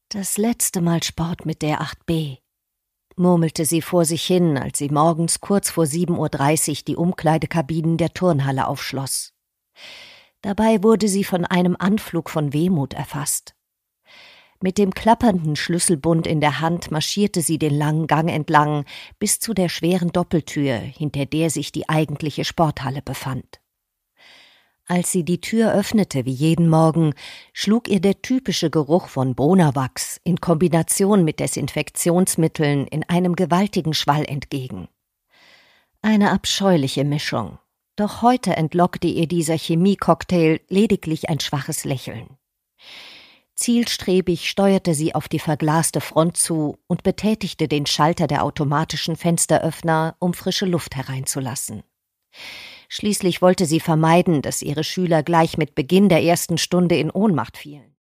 Das letzte Mal Sport mit der 8b, murmelte sie vor sich hin, als sie morgens kurz vor 7:30 Uhr die Umkleidekabinen der Turnhalle aufschloss. Dabei wurde sie von einem Anflug von Wehmut erfasst. Mit dem klappernden Schlüsselbund in der Hand marschierte sie den langen Gang entlang bis zu der schweren Doppeltür, hinter der sich die eigentliche Sporthalle befand. Als sie die Tür öffnete wie jeden Morgen, schlug ihr der typische Geruch von Bonawachs in Kombination mit Desinfektionsmitteln in einem gewaltigen Schwall entgegen. Eine abscheuliche Mischung, doch heute entlockte ihr dieser Chemiecocktail lediglich ein schwaches Lächeln. Zielstrebig steuerte sie auf die verglaste Front zu und betätigte den Schalter der automatischen Fensteröffner, um frische Luft hereinzulassen. Schließlich wollte sie vermeiden, dass ihre Schüler gleich mit Beginn der ersten Stunde in Ohnmacht fielen.